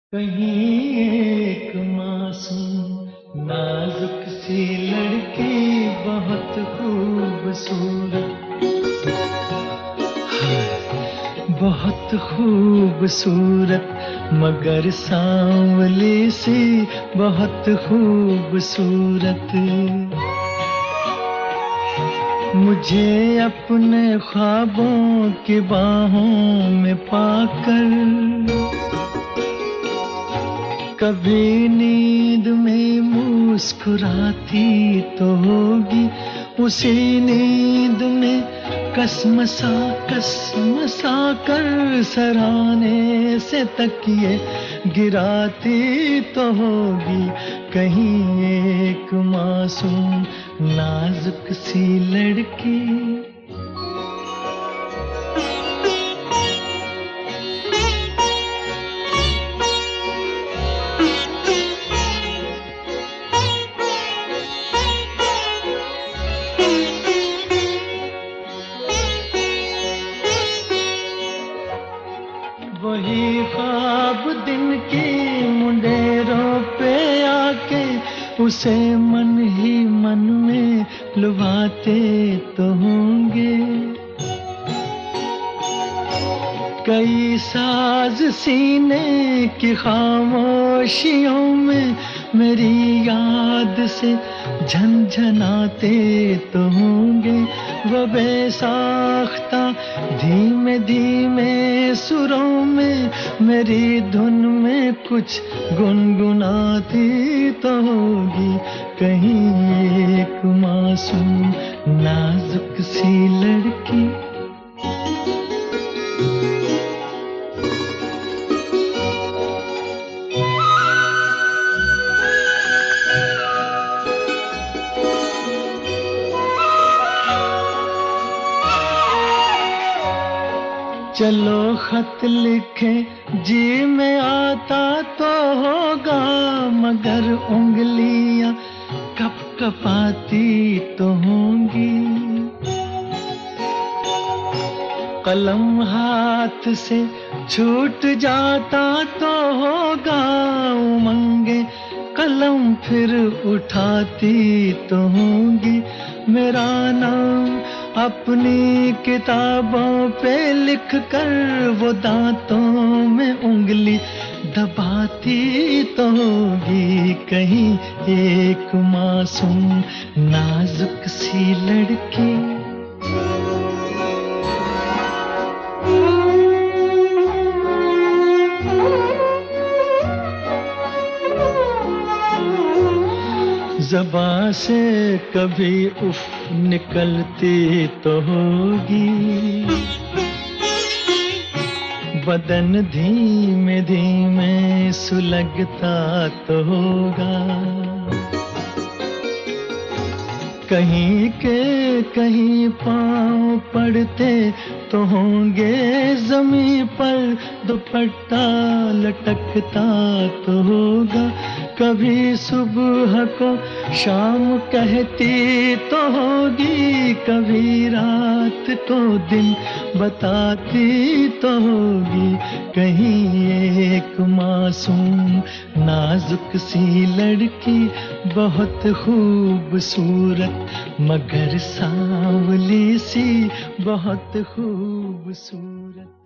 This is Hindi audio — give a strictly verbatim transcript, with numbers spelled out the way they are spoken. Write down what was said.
कहीं एक मासूम नाजुक सी लड़की बहुत खूबसूरत, बहुत खूबसूरत मगर सांवली सी बहुत खूबसूरत। मुझे अपने ख्वाबों की बाहों में पाकर कभी नींद में मुस्कुराती तो होगी, उसी नींद में कसमसा कसमसा कर सराहने से तकिए गिराती तो होगी। कहीं एक मासूम नाजुक सी लड़की। वही ख्वाब दिन की मुंडेरों पे आके उसे मन ही मन में लुभाते तो होंगे। कई साज सीने की खामोशियों में मेरी याद से झनझनाते तो होंगे। वो बेसाख्ता धीमे धीमे सुरों में मेरी धुन में कुछ गुनगुनाती तो होगी। कहीं एक मासूम नाजुक सी लड़की। चलो खत लिखे जी में आता तो होगा, मगर उंगलियां कप कपाती तो होंगी। कलम हाथ से छूट जाता तो होगा, उमंगे कलम फिर उठाती तो होंगी। मेरा नाम अपनी किताबों पे लिख कर वो दांतों में उंगली दबाती तो होगी। कहीं एक मासूम नाजुक सी लड़की। ज़बां से कभी उफ निकलती तो होगी, बदन धीमे धीमे सुलगता तो होगा। कहीं के कहीं पाँव पड़ते तो होंगे, ज़मीं पर दुपट्टा लटकता तो होगा। कभी सुबह को शाम कहती तो होगी, कभी रात को दिन बताती तो होगी। कहीं एक मासूम नाजुक सी लड़की बहुत खूबसूरत मगर सांवली सी बहुत खूबसूरत।